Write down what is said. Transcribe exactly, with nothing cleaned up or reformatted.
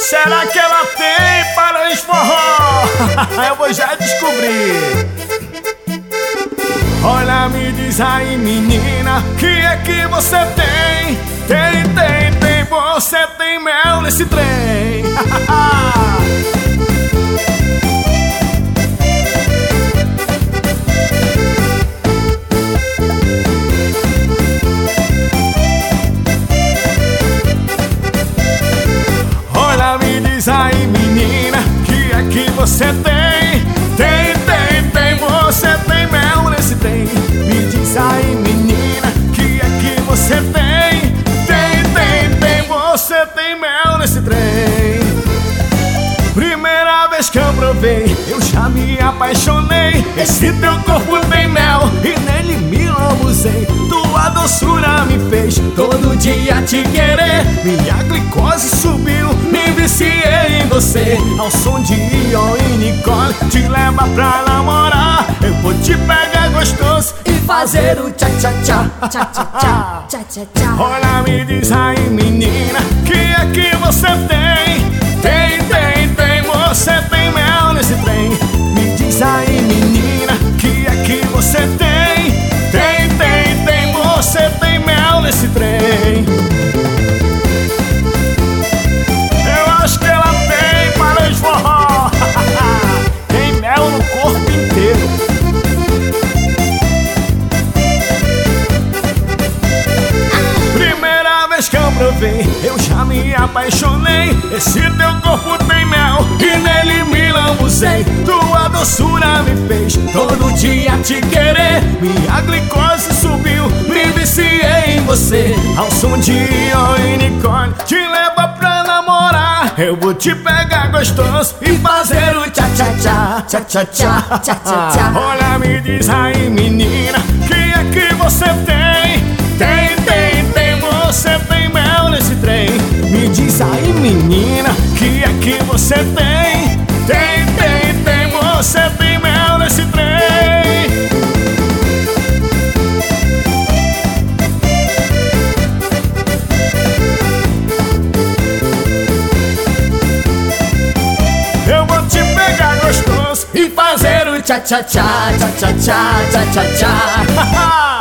Será que ela tem para esforró? Eu vou já descobrir. Olha, me diz aí, menina, que é que você tem? Tem, tem, tem, você tem mel nesse trem. Olha, me diz aí, menina, que é que você tem? Tem, tem, tem, você tem mel nesse trem. Me diz aí, menina, que é que você tem? Tem, tem, tem, você tem mel nesse trem. Primeira vez que eu provei, eu já me apaixonei. Esse teu corpo tem mel e nele me lambuzei. Tua doçura me fez todo dia te querer. Minha glicose subiu, me viciei em você. Ao som de Ion e Nicole, te leva pra namorar. Eu vou te pegar gostoso e fazer o tchá-tchá-tchá, tchá-tchá-tchá, tchá-tchá-tchá. Olha, me diz aí, menina, que é que você tem? Tem, tem, tem, você tem mel nesse trem. Me diz aí, menina, que é que você tem? Tem, tem, tem, você tem mel nesse trem. Eu acho que ela tem para esforró. Tem mel no corpo inteiro. Primeira vez que eu provei, eu já me apaixonei. Esse teu corpo tem mel e nele me lambuzei. Tua doçura me fez todo dia te querer. Minha glicose subiu, me viciei em você. Ao som de Ion e Nicole, te leva pra namorar. Eu vou te pegar gostoso e fazer o tchá-tchá-tchá, tchá-tchá-tchá, tchá-tchá-tchá. Olha, me diz aí, menina, que é que você tem? Tem, tem, tem, você tem mel nesse trem. Me diz aí, menina, que é que você tem? Tem, tem, tem, você tem mel nesse trem. Eu vou te pegar gostoso e fazer o tchá-tchá-tchá, tchá-tchá-tchá, tchá-tchá-tchá.